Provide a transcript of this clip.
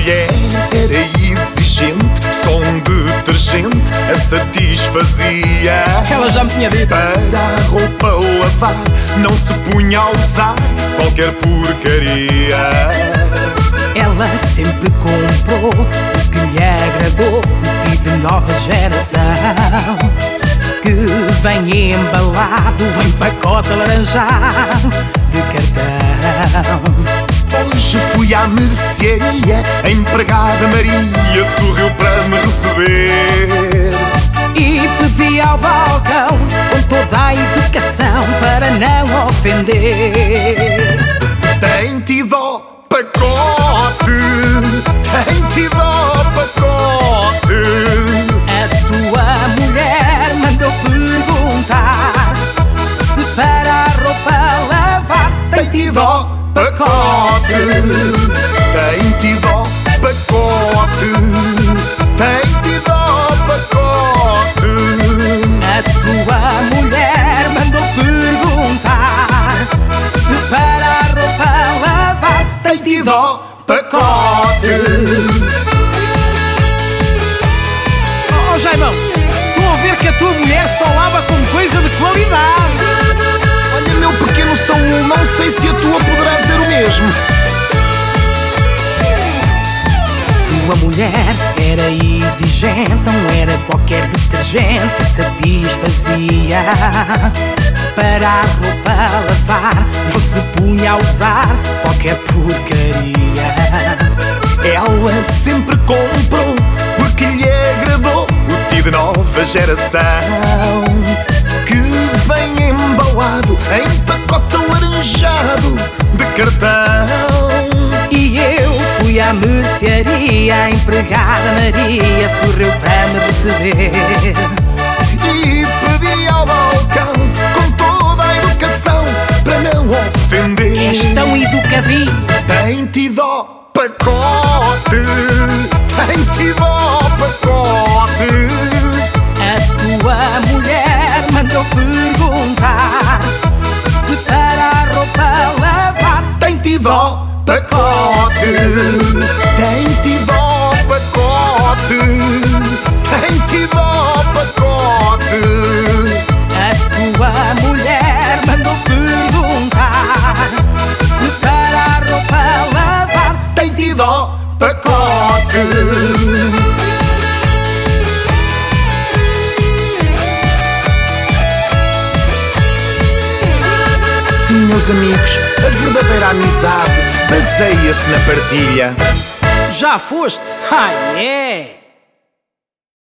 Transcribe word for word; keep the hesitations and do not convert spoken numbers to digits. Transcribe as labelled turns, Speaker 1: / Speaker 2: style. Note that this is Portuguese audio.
Speaker 1: mulher era exigente, só um detergente a satisfazia.
Speaker 2: Ela já me tinha dito.
Speaker 1: Para a roupa lavar não se punha a usar qualquer porcaria.
Speaker 2: Ela sempre comprou o que lhe agradou, o tipo de nova geração, que vem embalado em pacote alaranjado de cartão.
Speaker 1: Hoje fui à mercearia, a empregada Maria sorriu para me receber
Speaker 2: e pedi ao balcão com toda a educação para não ofender.
Speaker 1: Tem tido ao pacote, tem tido ao pacote.
Speaker 2: A tua mulher mandou perguntar se para a roupa lavar tem tido ao pacote.
Speaker 1: Tem tido ao pacote, tem tido ao pacote.
Speaker 2: A tua mulher mandou perguntar se para a roupa lavar tem tido ao pacote. Oh, Jaimão, estou a ver que a tua mulher só lava com coisa de qualidade.
Speaker 1: Olha, meu pequeno São Um, não sei se a tua poderá dizer o mesmo.
Speaker 2: Tua mulher era exigente, não era qualquer detergente que satisfazia. Para a roupa lavar não se punha a usar qualquer porcaria.
Speaker 1: Ela sempre comprou porque lhe agradou o tipo de nova geração, que vem embalado em pacote alaranjado de cartão.
Speaker 2: E eu fui à mercearia, a empregada Maria sorriu para me receber
Speaker 1: e pedi ao balcão com toda a educação para não ofender.
Speaker 2: És tão educadinho.
Speaker 1: Tem tido ao pacote, tem tido ao pacote.
Speaker 2: A tua mulher mandou perguntar se para a roupa lavar
Speaker 1: Tem tido ao pacote, tem tido ao pacote, tem tido ao pacote.
Speaker 2: A tua mulher mandou perguntar se para a roupa lavar
Speaker 1: Tem tido ao pacote. Sim, meus amigos, a verdadeira amizade baseia-se na partilha.
Speaker 2: Já foste? Ah, é!